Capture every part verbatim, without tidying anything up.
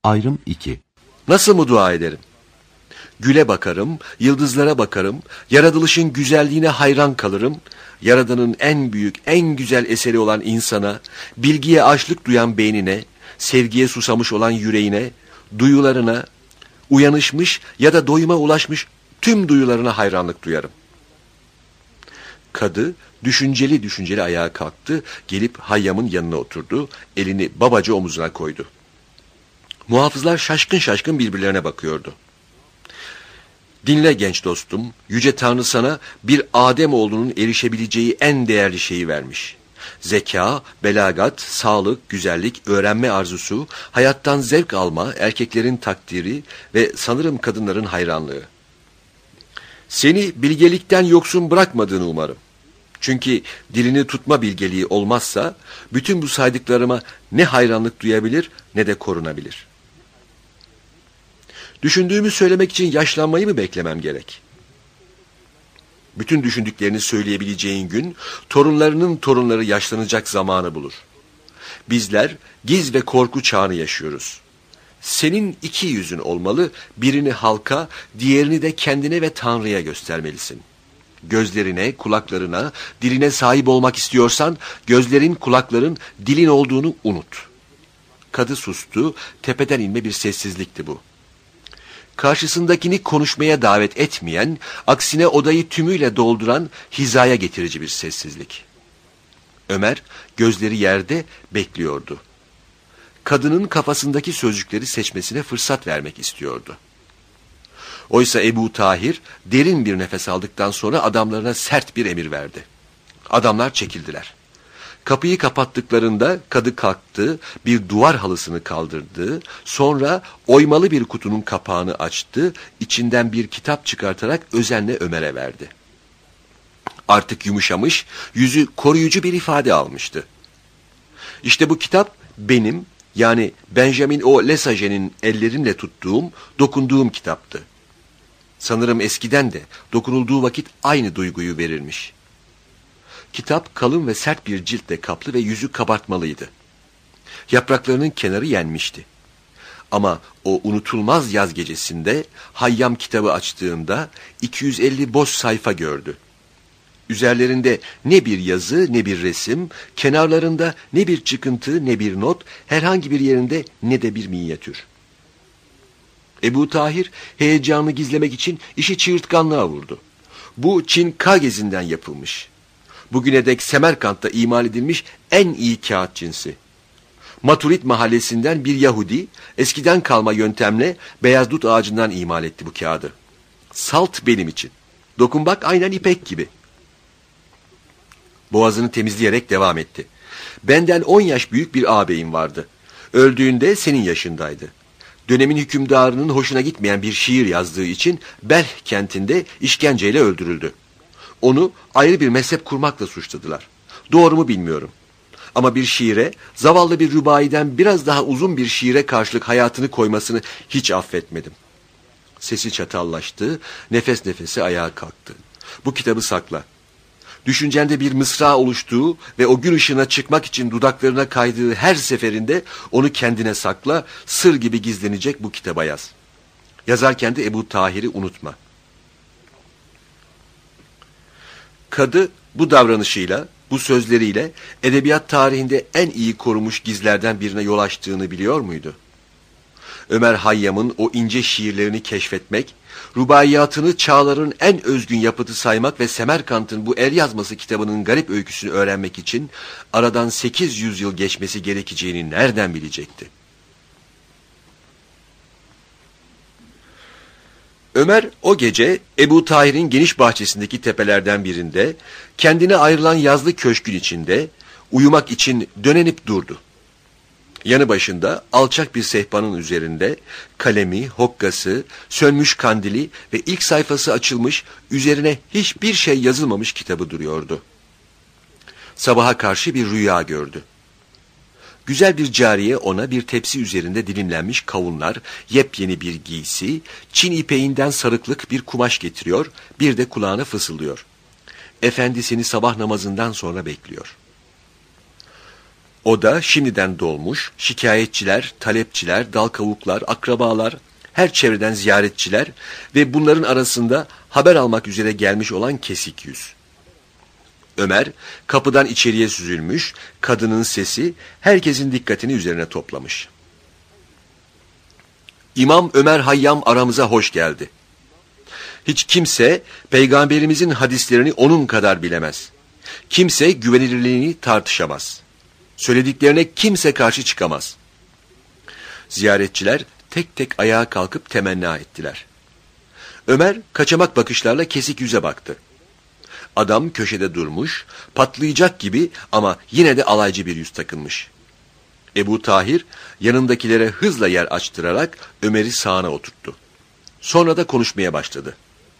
Ayrım iki. Nasıl mı dua ederim? Güle bakarım, yıldızlara bakarım, yaratılışın güzelliğine hayran kalırım. Yaradan'ın en büyük, en güzel eseri olan insana, bilgiye açlık duyan beynine, sevgiye susamış olan yüreğine, duyularına, uyanışmış ya da doyuma ulaşmış tüm duyularına hayranlık duyarım. Kadı düşünceli düşünceli ayağa kalktı, gelip Hayyam'ın yanına oturdu, elini babaca omuzuna koydu. Muhafızlar şaşkın şaşkın birbirlerine bakıyordu. Dinle genç dostum, Yüce Tanrı sana bir Ademoğlunun erişebileceği en değerli şeyi vermiş. Zeka, belagat, sağlık, güzellik, öğrenme arzusu, hayattan zevk alma, erkeklerin takdiri ve sanırım kadınların hayranlığı. Seni bilgelikten yoksun bırakmadığını umarım. Çünkü dilini tutma bilgeliği olmazsa, bütün bu saydıklarıma ne hayranlık duyabilir ne de korunabilir. Düşündüğümü söylemek için yaşlanmayı mı beklemem gerek? Bütün düşündüklerini söyleyebileceğin gün, torunlarının torunları yaşlanacak zamanı bulur. Bizler giz ve korku çağını yaşıyoruz. Senin iki yüzün olmalı, birini halka, diğerini de kendine ve Tanrı'ya göstermelisin. Gözlerine, kulaklarına, diline sahip olmak istiyorsan, gözlerin, kulakların, dilin olduğunu unut. Kadı sustu, tepeden inme bir sessizlikti bu. Karşısındakini konuşmaya davet etmeyen, aksine odayı tümüyle dolduran, hizaya getirici bir sessizlik. Ömer, gözleri yerde bekliyordu. Kadının kafasındaki sözcükleri seçmesine fırsat vermek istiyordu. Oysa Ebu Tahir, derin bir nefes aldıktan sonra adamlarına sert bir emir verdi. Adamlar çekildiler. Kapıyı kapattıklarında kadı kalktı, bir duvar halısını kaldırdı, sonra oymalı bir kutunun kapağını açtı, içinden bir kitap çıkartarak özenle Ömer'e verdi. Artık yumuşamış, yüzü koruyucu bir ifade almıştı. İşte bu kitap benim, yani Benjamin O. Lesage'nin ellerimle tuttuğum, dokunduğum kitaptı. Sanırım eskiden de dokunulduğu vakit aynı duyguyu verirmiş. Kitap kalın ve sert bir ciltle kaplı ve yüzü kabartmalıydı. Yapraklarının kenarı yenmişti. Ama o unutulmaz yaz gecesinde Hayyam kitabı açtığında iki yüz elli boş sayfa gördü. Üzerlerinde ne bir yazı ne bir resim, kenarlarında ne bir çıkıntı ne bir not, herhangi bir yerinde ne de bir minyatür. Ebu Tahir heyecanını gizlemek için işi çığırtkanlığa vurdu. Bu Çin Kagezi'nden yapılmış. Bugüne dek Semerkant'ta imal edilmiş en iyi kağıt cinsi. Maturit mahallesinden bir Yahudi eskiden kalma yöntemle beyaz dut ağacından imal etti bu kağıdı. Salt benim için. Dokun bak, aynen ipek gibi. Boğazını temizleyerek devam etti. Benden on yaş büyük bir ağabeyim vardı. Öldüğünde senin yaşındaydı. Dönemin hükümdarının hoşuna gitmeyen bir şiir yazdığı için Belh kentinde işkenceyle öldürüldü. Onu ayrı bir mezhep kurmakla suçladılar. Doğru mu bilmiyorum. Ama bir şiire, zavallı bir rübaiden biraz daha uzun bir şiire karşılık hayatını koymasını hiç affetmedim. Sesi çatallaştı, nefes nefese ayağa kalktı. Bu kitabı sakla. Düşüncende bir mısra oluştuğu ve o gün ışığına çıkmak için dudaklarına kaydığı her seferinde onu kendine sakla, sır gibi gizlenecek bu kitaba yaz. Yazarken de Ebu Tahir'i unutma. Kadı bu davranışıyla, bu sözleriyle edebiyat tarihinde en iyi korunmuş gizlerden birine yol açtığını biliyor muydu? Ömer Hayyam'ın o ince şiirlerini keşfetmek, rubaiyatını çağların en özgün yapıtı saymak ve Semerkant'ın bu el yazması kitabının garip öyküsünü öğrenmek için aradan sekiz yüz yıl geçmesi gerekeceğini nereden bilecekti? Ömer o gece Ebu Tahir'in geniş bahçesindeki tepelerden birinde, kendine ayrılan yazlı köşkün içinde uyumak için dönenip durdu. Yanı başında alçak bir sehpanın üzerinde kalemi, hokkası, sönmüş kandili ve ilk sayfası açılmış, üzerine hiçbir şey yazılmamış kitabı duruyordu. Sabaha karşı bir rüya gördü. Güzel bir cariye ona bir tepsi üzerinde dilimlenmiş kavunlar, yepyeni bir giysi, Çin ipeğinden sarıklık bir kumaş getiriyor, bir de kulağına fısıldıyor. Efendi seni sabah namazından sonra bekliyor. O da şimdiden dolmuş, şikayetçiler, talepçiler, dal kavuklar, akrabalar, her çevreden ziyaretçiler ve bunların arasında haber almak üzere gelmiş olan kesik yüz. Ömer kapıdan içeriye süzülmüş, kadının sesi herkesin dikkatini üzerine toplamış. İmam Ömer Hayyam aramıza hoş geldi. Hiç kimse peygamberimizin hadislerini onun kadar bilemez. Kimse güvenilirliğini tartışamaz. Söylediklerine kimse karşı çıkamaz. Ziyaretçiler tek tek ayağa kalkıp temenna ettiler. Ömer kaçamak bakışlarla kesik yüze baktı. Adam köşede durmuş, patlayacak gibi ama yine de alaycı bir yüz takınmış. Ebu Tahir yanındakilere hızla yer açtırarak Ömer'i sağına oturttu. Sonra da konuşmaya başladı.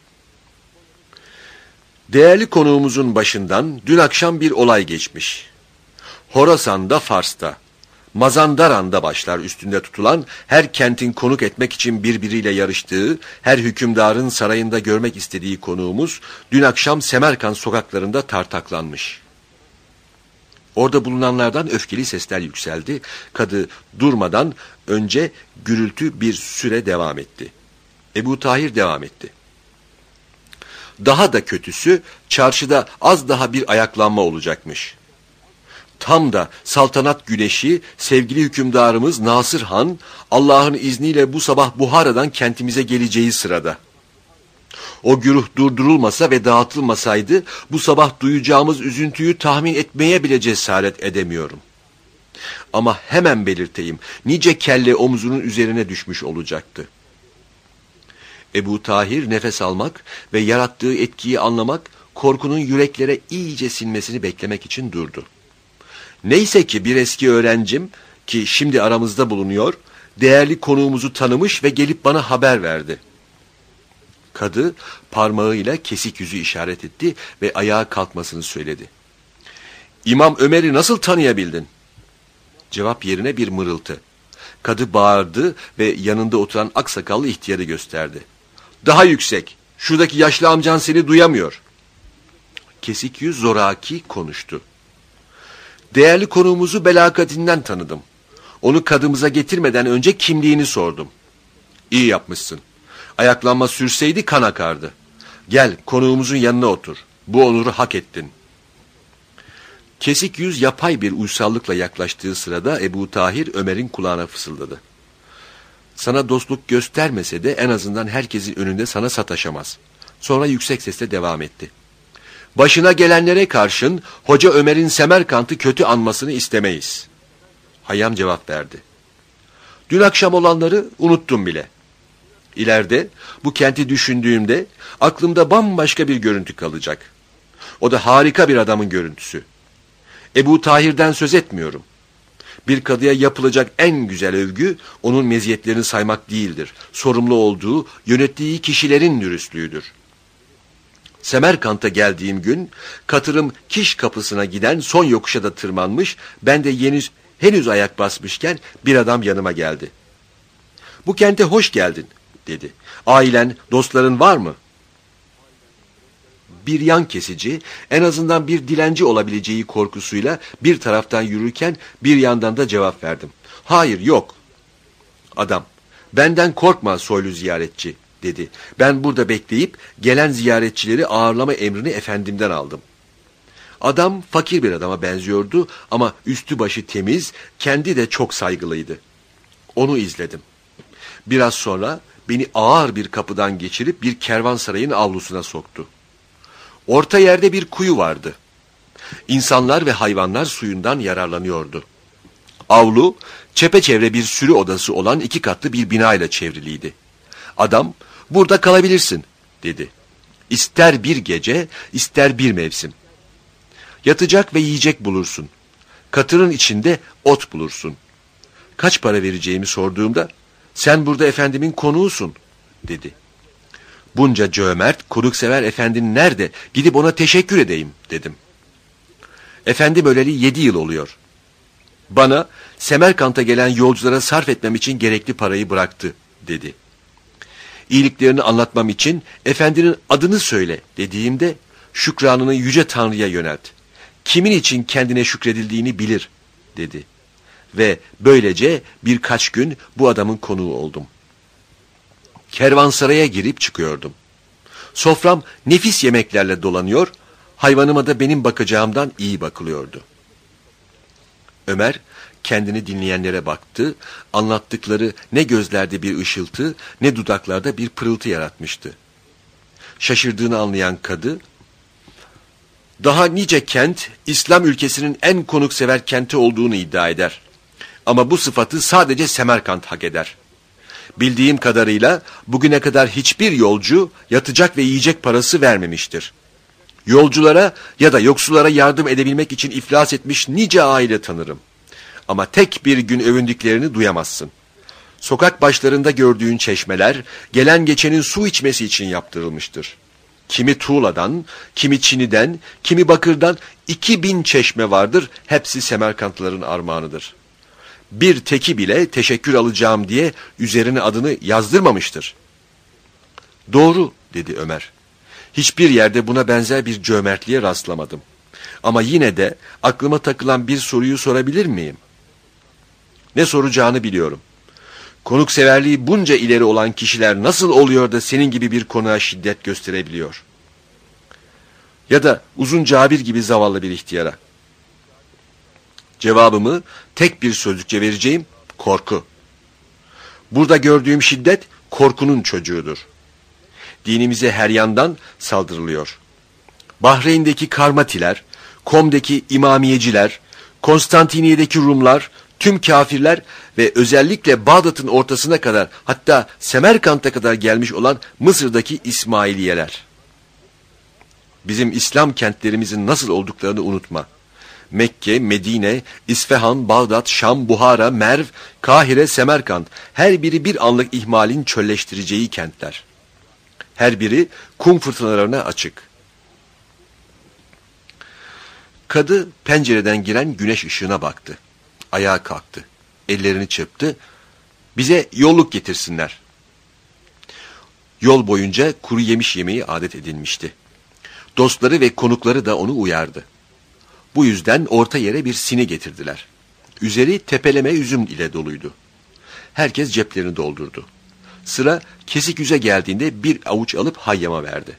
Değerli konuğumuzun başından dün akşam bir olay geçmiş. Horasan'da, Fars'ta, Mazandaran'da başlar üstünde tutulan, her kentin konuk etmek için birbiriyle yarıştığı, her hükümdarın sarayında görmek istediği konuğumuz dün akşam Semerkant sokaklarında tartaklanmış. Orada bulunanlardan öfkeli sesler yükseldi. Kadı durmadan önce gürültü bir süre devam etti. Ebu Tahir devam etti. Daha da kötüsü, çarşıda az daha bir ayaklanma olacakmış. Tam da saltanat güneşi, sevgili hükümdarımız Nasır Han, Allah'ın izniyle bu sabah Buhara'dan kentimize geleceği sırada. O güruh durdurulmasa ve dağıtılmasaydı, bu sabah duyacağımız üzüntüyü tahmin etmeye bile cesaret edemiyorum. Ama hemen belirteyim, nice kelle omzunun üzerine düşmüş olacaktı. Ebu Tahir nefes almak ve yarattığı etkiyi anlamak, korkunun yüreklere iyice sinmesini beklemek için durdu. Neyse ki bir eski öğrencim, ki şimdi aramızda bulunuyor, değerli konuğumuzu tanımış ve gelip bana haber verdi. Kadı parmağıyla kesik yüzü işaret etti ve ayağa kalkmasını söyledi. İmam Ömer'i nasıl tanıyabildin? Cevap yerine bir mırıltı. Kadı bağırdı ve yanında oturan aksakallı ihtiyarı gösterdi. Daha yüksek, şuradaki yaşlı amcan seni duyamıyor. Kesik yüz zoraki konuştu. Değerli konuğumuzu belakatinden tanıdım. Onu kadımıza getirmeden önce kimliğini sordum. İyi yapmışsın. Ayaklanma sürseydi kan akardı. Gel konuğumuzun yanına otur. Bu onuru hak ettin. Kesik yüz yapay bir uysallıkla yaklaştığı sırada Ebu Tahir Ömer'in kulağına fısıldadı. Sana dostluk göstermese de en azından herkesin önünde sana sataşamaz. Sonra yüksek sesle devam etti. Başına gelenlere karşın Hoca Ömer'in Semerkant'ı kötü anmasını istemeyiz. Hayyam cevap verdi. Dün akşam olanları unuttum bile. İleride bu kenti düşündüğümde aklımda bambaşka bir görüntü kalacak. O da harika bir adamın görüntüsü. Ebu Tahir'den söz etmiyorum. Bir kadıya yapılacak en güzel övgü onun meziyetlerini saymak değildir. Sorumlu olduğu, yönettiği kişilerin dürüstlüğüdür. Semerkant'a geldiğim gün katırım Kiş kapısına giden son yokuşa da tırmanmış, ben de henüz, henüz ayak basmışken bir adam yanıma geldi. Bu kente hoş geldin dedi. Ailen, dostların var mı? Bir yan kesici, en azından bir dilenci olabileceği korkusuyla bir taraftan yürürken bir yandan da cevap verdim. Hayır, yok. Adam, benden korkma soylu ziyaretçi dedi. Ben burada bekleyip gelen ziyaretçileri ağırlama emrini efendimden aldım. Adam fakir bir adama benziyordu ama üstü başı temiz, kendi de çok saygılıydı. Onu izledim. Biraz sonra beni ağır bir kapıdan geçirip bir kervansarayın avlusuna soktu. Orta yerde bir kuyu vardı. İnsanlar ve hayvanlar suyundan yararlanıyordu. Avlu, çepeçevre bir sürü odası olan iki katlı bir binayla çevriliydi. Adam, burada kalabilirsin, dedi. İster bir gece, ister bir mevsim. Yatacak ve yiyecek bulursun. Katırın içinde ot bulursun. Kaç para vereceğimi sorduğumda, sen burada efendimin konuğusun, dedi. Bunca cömert, konuksever efendin nerede? Gidip ona teşekkür edeyim, dedim. Efendim öleli yedi yıl oluyor. Bana Semerkant'a gelen yolculara sarf etmem için gerekli parayı bıraktı, dedi. İyiliklerini anlatmam için efendinin adını söyle dediğimde şükranını yüce Tanrı'ya yönelt. Kimin için kendine şükredildiğini bilir, dedi. Ve böylece birkaç gün bu adamın konuğu oldum. Kervansaraya girip çıkıyordum. Sofram nefis yemeklerle dolanıyor, hayvanıma da benim bakacağımdan iyi bakılıyordu. Ömer kendini dinleyenlere baktı, anlattıkları ne gözlerde bir ışıltı, ne dudaklarda bir pırıltı yaratmıştı. Şaşırdığını anlayan kadı, daha nice kent, İslam ülkesinin en konuksever kenti olduğunu iddia eder. Ama bu sıfatı sadece Semerkant hak eder. Bildiğim kadarıyla bugüne kadar hiçbir yolcu yatacak ve yiyecek parası vermemiştir. Yolculara ya da yoksullara yardım edebilmek için iflas etmiş nice aile tanırım. Ama tek bir gün övündüklerini duyamazsın. Sokak başlarında gördüğün çeşmeler, gelen geçenin su içmesi için yaptırılmıştır. Kimi tuğladan, kimi çiniden, kimi bakırdan iki bin çeşme vardır, hepsi Semerkantlıların armağanıdır. Bir teki bile teşekkür alacağım diye üzerine adını yazdırmamıştır. Doğru, dedi Ömer. Hiçbir yerde buna benzer bir cömertliğe rastlamadım. Ama yine de aklıma takılan bir soruyu sorabilir miyim? Ne soracağını biliyorum. Konukseverliği bunca ileri olan kişiler nasıl oluyor da senin gibi bir konuğa şiddet gösterebiliyor? Ya da uzun Cabir gibi zavallı bir ihtiyara. Cevabımı tek bir sözcükçe vereceğim, korku. Burada gördüğüm şiddet korkunun çocuğudur. Dinimize her yandan saldırılıyor. Bahreyn'deki Karmatiler, Kom'daki İmamiyeciler, Konstantiniye'deki Rumlar, tüm kafirler ve özellikle Bağdat'ın ortasına kadar, hatta Semerkant'a kadar gelmiş olan Mısır'daki İsmailiyeler. Bizim İslam kentlerimizin nasıl olduklarını unutma. Mekke, Medine, İsfahan, Bağdat, Şam, Buhara, Merv, Kahire, Semerkant, her biri bir anlık ihmalin çölleştireceği kentler. Her biri kum fırtınalarına açık. Kadı pencereden giren güneş ışığına baktı. Ayağa kalktı. Ellerini çırptı. Bize yolluk getirsinler. Yol boyunca kuru yemiş yemeği adet edinmişti. Dostları ve konukları da onu uyardı. Bu yüzden orta yere bir sini getirdiler. Üzeri tepeleme üzüm ile doluydu. Herkes ceplerini doldurdu. Sıra kesik yüze geldiğinde bir avuç alıp hayyama verdi.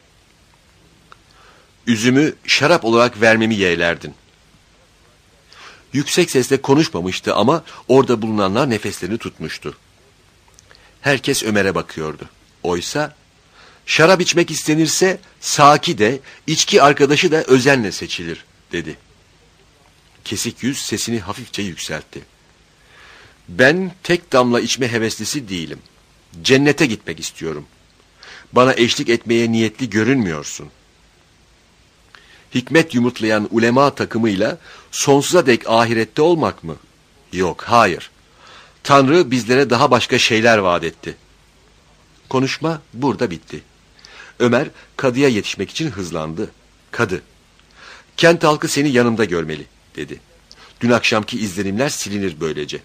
Üzümü şarap olarak vermemi yeğlerdin. Yüksek sesle konuşmamıştı ama orada bulunanlar nefeslerini tutmuştu. Herkes Ömer'e bakıyordu. Oysa şarap içmek istenirse saki de, içki arkadaşı da özenle seçilir, dedi. Kesik yüz sesini hafifçe yükseltti. Ben tek damla içme heveslisi değilim. Cennete gitmek istiyorum. Bana eşlik etmeye niyetli görünmüyorsun. Hikmet yumurtlayan ulema takımıyla sonsuza dek ahirette olmak mı? Yok, hayır. Tanrı bizlere daha başka şeyler vaat etti. Konuşma burada bitti. Ömer kadıya yetişmek için hızlandı. Kadı, kent halkı seni yanımda görmeli, dedi. Dün akşamki izlenimler silinir böylece.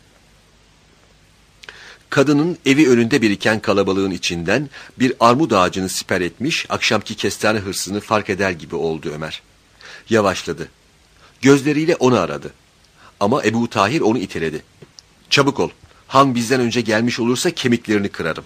Kadının evi önünde biriken kalabalığın içinden bir armut ağacını siper etmiş, akşamki kestane hırsını fark eder gibi oldu Ömer. Yavaşladı. Gözleriyle onu aradı. Ama Ebu Tahir onu iteledi. Çabuk ol, han bizden önce gelmiş olursa kemiklerini kırarım.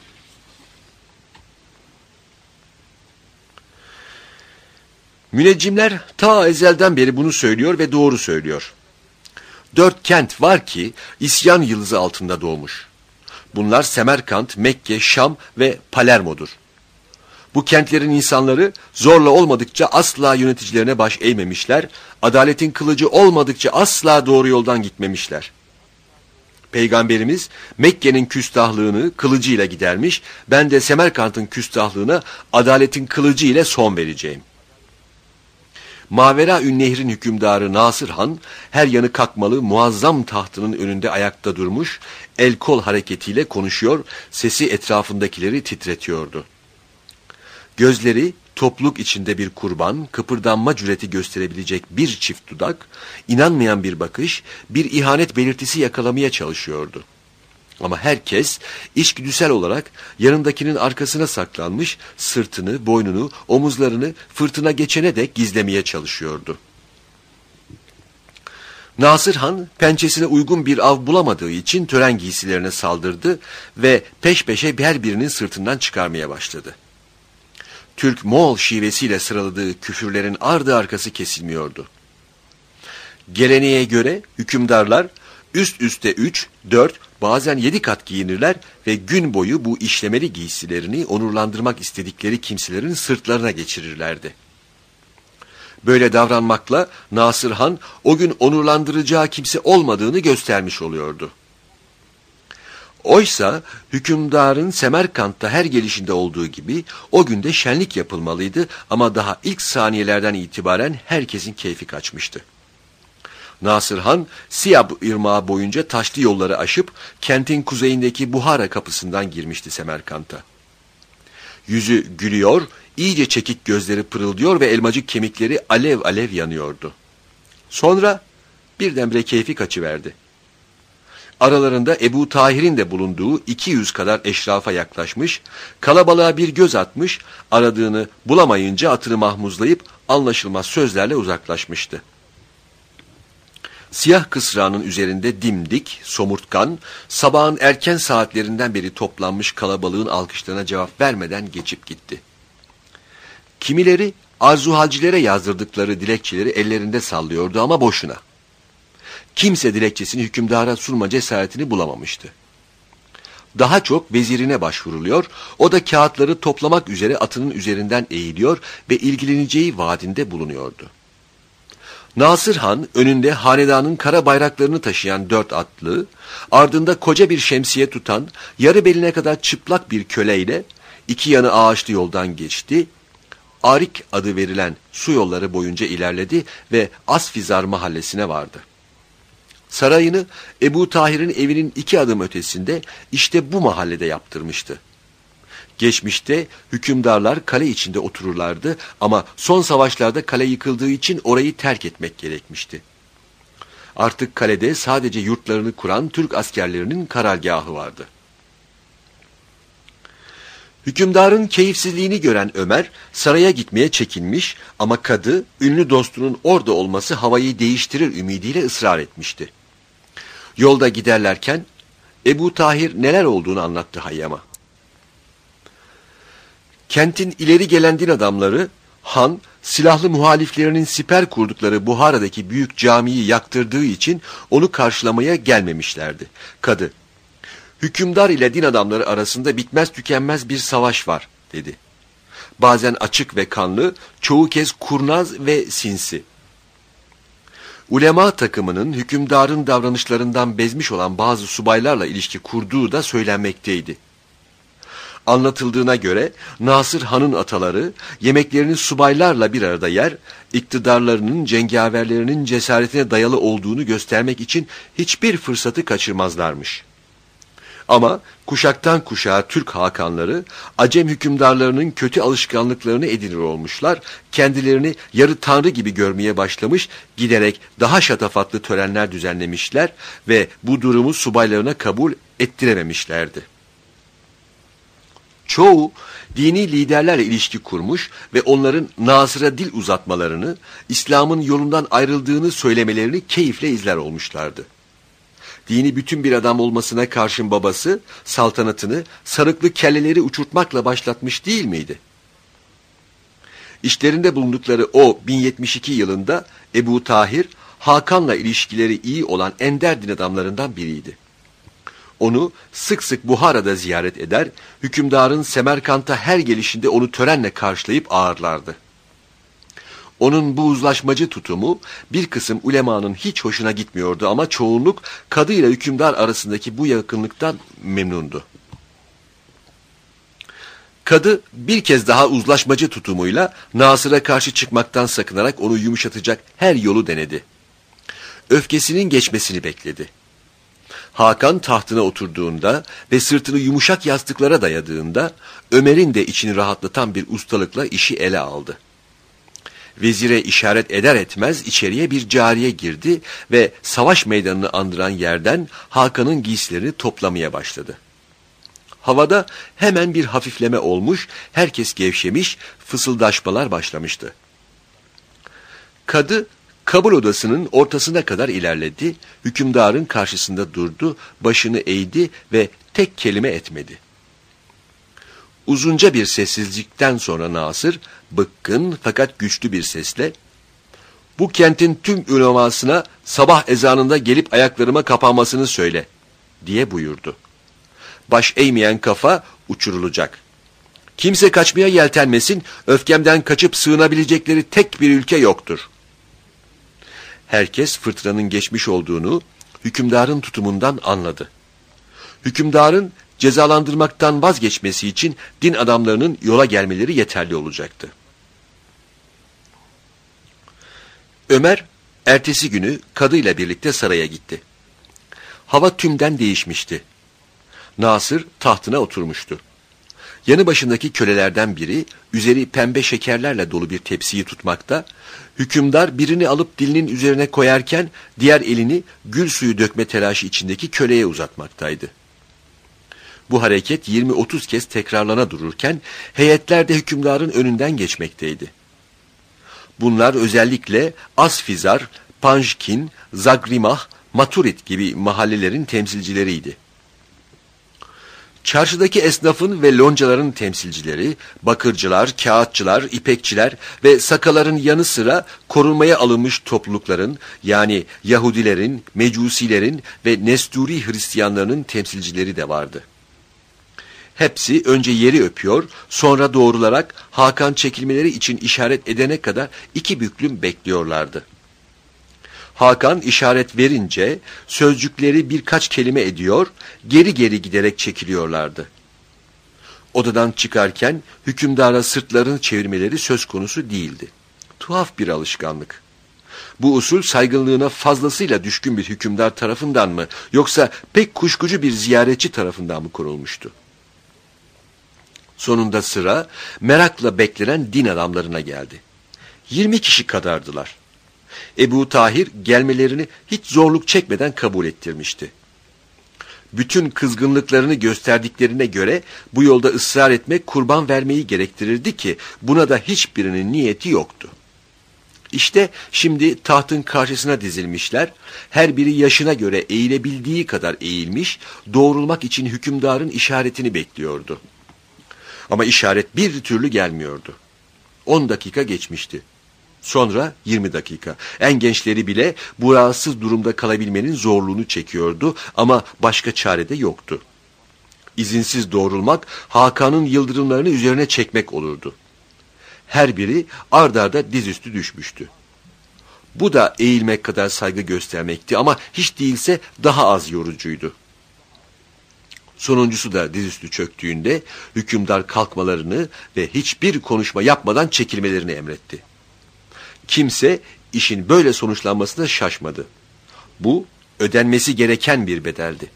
Müneccimler ta ezelden beri bunu söylüyor ve doğru söylüyor. Dört kent var ki isyan yıldızı altında doğmuş. Bunlar Semerkant, Mekke, Şam ve Palermo'dur. Bu kentlerin insanları zorla olmadıkça asla yöneticilerine baş eğmemişler, adaletin kılıcı olmadıkça asla doğru yoldan gitmemişler. Peygamberimiz Mekke'nin küstahlığını kılıcıyla gidermiş, ben de Semerkant'ın küstahlığına adaletin kılıcı ile son vereceğim. Mavera-ün Nehir'in hükümdarı Nasır Han, her yanı kalkmalı muazzam tahtının önünde ayakta durmuş, el kol hareketiyle konuşuyor, sesi etrafındakileri titretiyordu. Gözleri topluluk içinde bir kurban, kıpırdanma cüreti gösterebilecek bir çift dudak, inanmayan bir bakış, bir ihanet belirtisi yakalamaya çalışıyordu. Ama herkes içgüdüsel olarak yanındakinin arkasına saklanmış, sırtını, boynunu, omuzlarını fırtına geçene dek gizlemeye çalışıyordu. Nasır Han pençesine uygun bir av bulamadığı için tören giysilerine saldırdı ve peş peşe her birinin sırtından çıkarmaya başladı. Türk-Moğol şivesiyle sıraladığı küfürlerin ardı arkası kesilmiyordu. Geleneğe göre hükümdarlar üst üste üç, dört, bazen yedi kat giyinirler ve gün boyu bu işlemeli giysilerini onurlandırmak istedikleri kimselerin sırtlarına geçirirlerdi. Böyle davranmakla Nasır Han o gün onurlandıracağı kimse olmadığını göstermiş oluyordu. Oysa hükümdarın Semerkant'ta her gelişinde olduğu gibi o günde şenlik yapılmalıydı ama daha ilk saniyelerden itibaren herkesin keyfi kaçmıştı. Nasır Han, Siyab Irmağı boyunca taşlı yolları aşıp kentin kuzeyindeki Buhara kapısından girmişti Semerkant'a. Yüzü gülüyor, iyice çekik gözleri pırıldıyor ve elmacık kemikleri alev alev yanıyordu. Sonra birdenbire keyfi kaçıverdi. Aralarında Ebu Tahir'in de bulunduğu iki yüz kadar eşrafa yaklaşmış, kalabalığa bir göz atmış, aradığını bulamayınca atını mahmuzlayıp anlaşılmaz sözlerle uzaklaşmıştı. Siyah kısrağının üzerinde dimdik, somurtkan, sabahın erken saatlerinden beri toplanmış kalabalığın alkışlarına cevap vermeden geçip gitti. Kimileri arzuhalcilere yazdırdıkları dilekçeleri ellerinde sallıyordu ama boşuna. Kimse dilekçesini hükümdara sunma cesaretini bulamamıştı. Daha çok vezirine başvuruluyor, o da kağıtları toplamak üzere atının üzerinden eğiliyor ve ilgileneceği vaadinde bulunuyordu. Nasır Han önünde hanedanın kara bayraklarını taşıyan dört atlı, ardında koca bir şemsiye tutan, yarı beline kadar çıplak bir köleyle iki yanı ağaçlı yoldan geçti, Arik adı verilen su yolları boyunca ilerledi ve Asfizar mahallesine vardı. Sarayını Ebu Tahir'in evinin iki adım ötesinde işte bu mahallede yaptırmıştı. Geçmişte hükümdarlar kale içinde otururlardı ama son savaşlarda kale yıkıldığı için orayı terk etmek gerekmişti. Artık kalede sadece yurtlarını kuran Türk askerlerinin karargahı vardı. Hükümdarın keyifsizliğini gören Ömer saraya gitmeye çekinmiş ama kadı ünlü dostunun orada olması havayı değiştirir ümidiyle ısrar etmişti. Yolda giderlerken Ebu Tahir neler olduğunu anlattı Hayyam'a. Kentin ileri gelen din adamları Han silahlı muhaliflerinin siper kurdukları Buhara'daki büyük camiyi yaktırdığı için onu karşılamaya gelmemişlerdi. Kadı, hükümdar ile din adamları arasında bitmez tükenmez bir savaş var dedi. Bazen açık ve kanlı, çoğu kez kurnaz ve sinsi. Ulema takımının hükümdarın davranışlarından bezmiş olan bazı subaylarla ilişki kurduğu da söylenmekteydi. Anlatıldığına göre Nasır Han'ın ataları yemeklerini subaylarla bir arada yer, iktidarlarının cengaverlerinin cesaretine dayalı olduğunu göstermek için hiçbir fırsatı kaçırmazlarmış. Ama kuşaktan kuşağa Türk hakanları Acem hükümdarlarının kötü alışkanlıklarını edinir olmuşlar, kendilerini yarı tanrı gibi görmeye başlamış, giderek daha şatafatlı törenler düzenlemişler ve bu durumu subaylarına kabul ettirememişlerdi. Çoğu dini liderlerle ilişki kurmuş ve onların Nasır'a dil uzatmalarını, İslam'ın yolundan ayrıldığını söylemelerini keyifle izler olmuşlardı. Dini bütün bir adam olmasına karşın babası, saltanatını sarıklı kelleleri uçurtmakla başlatmış değil miydi? İşlerinde bulundukları o bin yetmiş iki yılında Ebu Tahir, Hakan'la ilişkileri iyi olan ender din adamlarından biriydi. Onu sık sık Buhara'da ziyaret eder, hükümdarın Semerkant'a her gelişinde onu törenle karşılayıp ağırlardı. Onun bu uzlaşmacı tutumu bir kısım ulemanın hiç hoşuna gitmiyordu ama çoğunluk kadı ile hükümdar arasındaki bu yakınlıktan memnundu. Kadı bir kez daha uzlaşmacı tutumuyla Nasır'a karşı çıkmaktan sakınarak onu yumuşatacak her yolu denedi. Öfkesinin geçmesini bekledi. Hakan tahtına oturduğunda ve sırtını yumuşak yastıklara dayadığında Ömer'in de içini rahatlatan bir ustalıkla işi ele aldı. Vezire işaret eder etmez içeriye bir cariye girdi ve savaş meydanını andıran yerden Hakan'ın giysilerini toplamaya başladı. Havada hemen bir hafifleme olmuş, herkes gevşemiş, fısıldaşmalar başlamıştı. Kadı kabul odasının ortasına kadar ilerledi, hükümdarın karşısında durdu, başını eğdi ve tek kelime etmedi. Uzunca bir sessizlikten sonra Nasır, bıkkın fakat güçlü bir sesle, "Bu kentin tüm ulemasına sabah ezanında gelip ayaklarıma kapanmasını söyle," diye buyurdu. Baş eğmeyen kafa uçurulacak. Kimse kaçmaya yeltenmesin, öfkemden kaçıp sığınabilecekleri tek bir ülke yoktur. Herkes fırtınanın geçmiş olduğunu hükümdarın tutumundan anladı. Hükümdarın cezalandırmaktan vazgeçmesi için din adamlarının yola gelmeleri yeterli olacaktı. Ömer ertesi günü kadıyla birlikte saraya gitti. Hava tümden değişmişti. Nasır tahtına oturmuştu. Yanı başındaki kölelerden biri üzeri pembe şekerlerle dolu bir tepsiyi tutmakta, hükümdar birini alıp dilinin üzerine koyarken diğer elini gül suyu dökme telaşı içindeki köleye uzatmaktaydı. Bu hareket yirmi otuz kez tekrarlana dururken heyetler de hükümdarın önünden geçmekteydi. Bunlar özellikle Asfizar, Panjkin, Zagrimah, Maturit gibi mahallelerin temsilcileriydi. Çarşıdaki esnafın ve loncaların temsilcileri, bakırcılar, kağıtçılar, ipekçiler ve sakaların yanı sıra korunmaya alınmış toplulukların, yani Yahudilerin, Mecusilerin ve Nesturi Hristiyanlarının temsilcileri de vardı. Hepsi önce yeri öpüyor, sonra doğrularak Hakan çekilmeleri için işaret edene kadar iki büklüm bekliyorlardı. Hakan işaret verince sözcükleri birkaç kelime ediyor, geri geri giderek çekiliyorlardı. Odadan çıkarken hükümdara sırtlarını çevirmeleri söz konusu değildi. Tuhaf bir alışkanlık. Bu usul saygınlığına fazlasıyla düşkün bir hükümdar tarafından mı, yoksa pek kuşkucu bir ziyaretçi tarafından mı kurulmuştu? Sonunda sıra merakla beklenen din adamlarına geldi. Yirmi kişi kadardılar. Ebu Tahir gelmelerini hiç zorluk çekmeden kabul ettirmişti. Bütün kızgınlıklarını gösterdiklerine göre bu yolda ısrar etmek kurban vermeyi gerektirirdi ki buna da hiçbirinin niyeti yoktu. İşte şimdi tahtın karşısına dizilmişler, her biri yaşına göre eğilebildiği kadar eğilmiş, doğrulmak için hükümdarın işaretini bekliyordu. Ama işaret bir türlü gelmiyordu. On dakika geçmişti. Sonra yirmi dakika. En gençleri bile bu rahatsız durumda kalabilmenin zorluğunu çekiyordu ama başka çare de yoktu. İzinsiz doğrulmak Hakan'ın yıldırımlarını üzerine çekmek olurdu. Her biri ard arda dizüstü düşmüştü. Bu da eğilmek kadar saygı göstermekti ama hiç değilse daha az yorucuydu. Sonuncusu da dizüstü çöktüğünde hükümdar kalkmalarını ve hiçbir konuşma yapmadan çekilmelerini emretti. Kimse işin böyle sonuçlanmasına şaşmadı. Bu ödenmesi gereken bir bedeldi.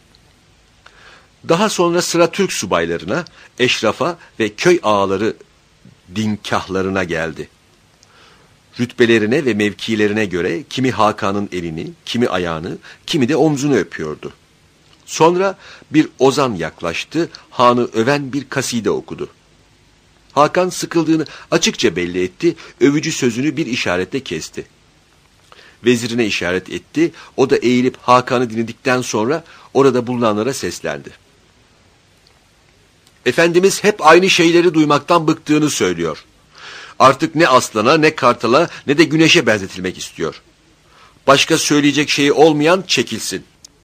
Daha sonra sıra Türk subaylarına, eşrafa ve köy ağaları dinkahlarına geldi. Rütbelerine ve mevkilerine göre kimi Hakan'ın elini, kimi ayağını, kimi de omzunu öpüyordu. Sonra bir ozan yaklaştı, hanı öven bir kaside okudu. Hakan sıkıldığını açıkça belli etti, övücü sözünü bir işaretle kesti. Vezirine işaret etti, o da eğilip Hakan'ı dinledikten sonra orada bulunanlara seslendi. Efendimiz hep aynı şeyleri duymaktan bıktığını söylüyor. Artık ne aslana, ne kartala, ne de güneşe benzetilmek istiyor. Başka söyleyecek şeyi olmayan çekilsin.